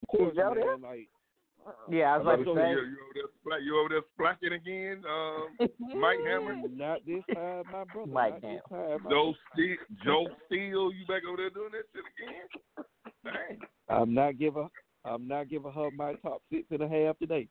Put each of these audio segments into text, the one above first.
course, Joe there? man. Like, Yeah, I I'm was about about to to say, say. you over there splacking again, Mike Hammer? not this time, my brother. Mike Not this Hammer. time, my Joe brother. Joe Steele, you back over there doing that shit again? Dang. I'm not giving her my top 6.5 today.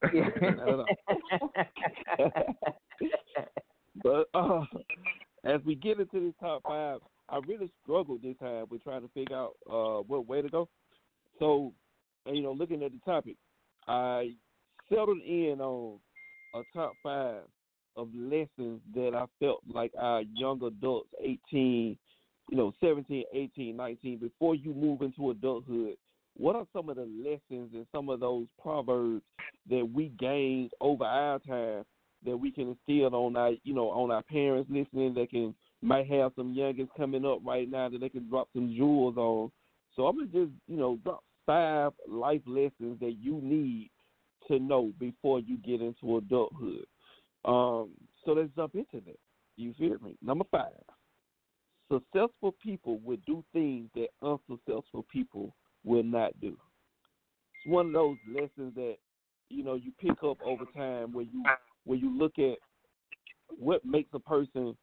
But as we get into this top 5, I really struggled this time with trying to figure out what way to go. So, looking at the topic, I settled in on a top 5 of lessons that I felt like our young adults, 18, 17, 18, 19, before you move into adulthood, what are some of the lessons and some of those proverbs that we gained over our time that we can instill on our parents listening that might have some youngins coming up right now that they can drop some jewels on. So I'm gonna just drop 5 life lessons that you need to know before you get into adulthood. So let's jump into that. You feel me? Number 5. Successful people will do things that unsuccessful people will not do. It's one of those lessons that you pick up over time when you look at what makes a person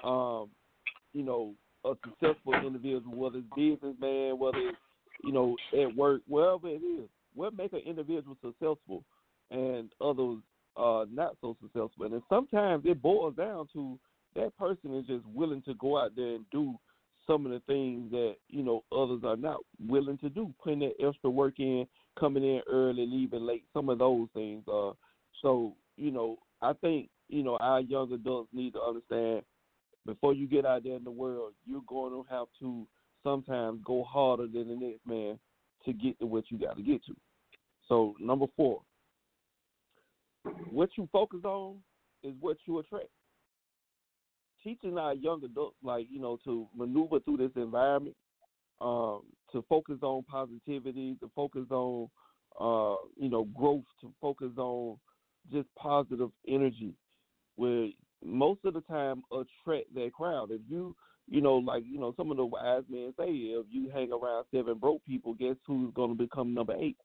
a successful individual, whether it's businessman, whether it's at work, wherever it is. What makes an individual successful and others not so successful? And then sometimes it boils down to that person is just willing to go out there and do some of the things that, others are not willing to do, putting that extra work in, coming in early, leaving late, some of those things. So, I think, our young adults need to understand before you get out there in the world, you're going to have to sometimes go harder than the next man to get to what you got to get to. So, number 4, what you focus on is what you attract. Teaching our young adults, to maneuver through this environment, to focus on positivity, to focus on, growth, to focus on just positive energy, where most of the time attract that crowd. If you, some of the wise men say, if you hang around 7 broke people, guess who's going to become number 8?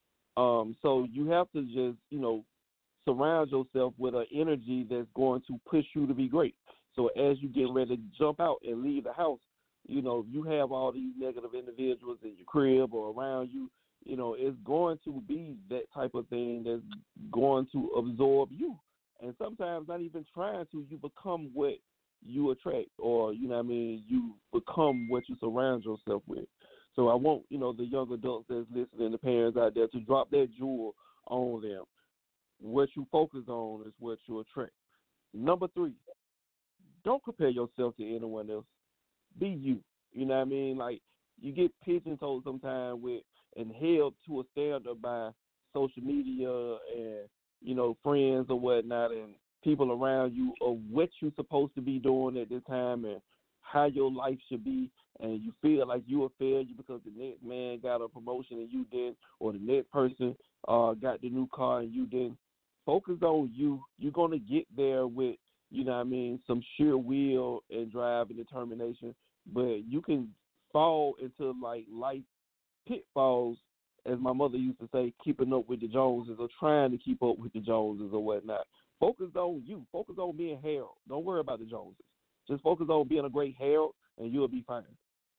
So you have to just, surround yourself with an energy that's going to push you to be great. So as you get ready to jump out and leave the house, you have all these negative individuals in your crib or around you, it's going to be that type of thing that's going to absorb you. And sometimes not even trying to, you become what you attract, or, you become what you surround yourself with. So I want, the young adults that's listening, the parents out there, to drop that jewel on them. What you focus on is what you attract. Number 3, don't compare yourself to anyone else. Be you. You know what I mean? Like, you get pigeonholed sometimes with and held to a standard by social media and, friends or whatnot and people around you of what you're supposed to be doing at this time and how your life should be, and you feel like you're a failure because the next man got a promotion and you didn't, or the next person got the new car and you didn't. Focus on you. You're going to get there with, some sheer will and drive and determination, but you can fall into, life pitfalls, as my mother used to say, keeping up with the Joneses or trying to keep up with the Joneses or whatnot. Focus on you. Focus on being Harold. Don't worry about the Joneses. Just focus on being a great Harold, and you'll be fine.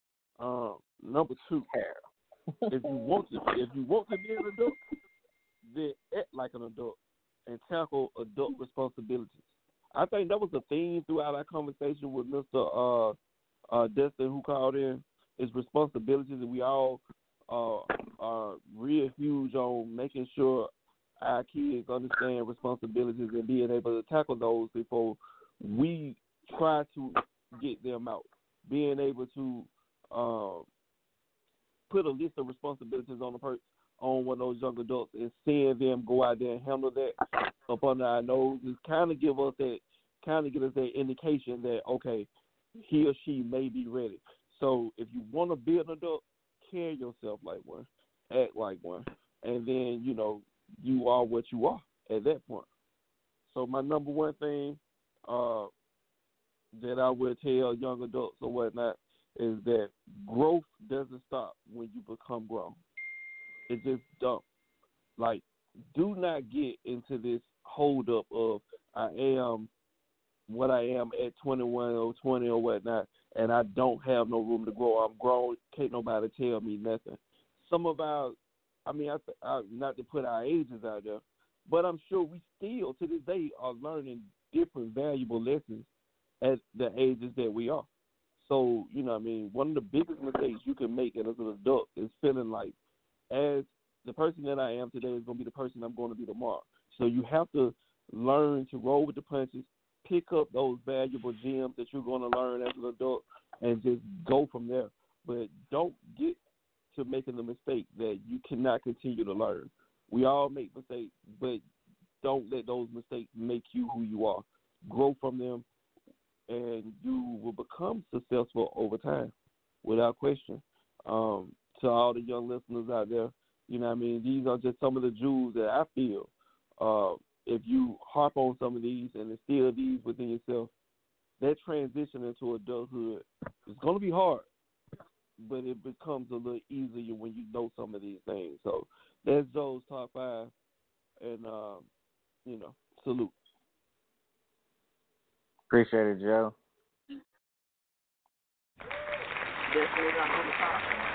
Number 2, if you want to be an adult, then act like an adult and tackle adult responsibilities. I think that was the theme throughout our conversation with Mr. Destin, who called in, is responsibilities, and we all are real huge on making sure our kids understand responsibilities and being able to tackle those before we try to get them out. Being able to put a list of responsibilities on on one of those young adults and seeing them go out there and handle that up under our noses kind of give us that indication that, okay, he or she may be ready. So if you want to be an adult, carry yourself like one, act like one, and then, you are what you are at that point. So my number 1 thing that I would tell young adults or whatnot is that growth doesn't stop when you become grown. It's just dumb. Like, do not get into this hold up of I am what I am at 21 or 20 or whatnot, and I don't have no room to grow. I'm grown. Can't nobody tell me nothing. Some of our, not to put our ages out there, but I'm sure we still to this day are learning different valuable lessons at the ages that we are. So, one of the biggest mistakes you can make as an adult is feeling like, as the person that I am today is going to be the person I'm going to be tomorrow. So you have to learn to roll with the punches, pick up those valuable gems that you're going to learn as an adult, and just go from there. But don't get to making the mistake that you cannot continue to learn. We all make mistakes, but don't let those mistakes make you who you are. Grow from them, and you will become successful over time, without question. To all the young listeners out there, these are just some of the jewels that I feel. If you harp on some of these and instill these within yourself, that transition into adulthood is going to be hard, but it becomes a little easier when you know some of these things. So that's Joe's top 5, and, salute. Appreciate it, Joe. Definitely not on the top.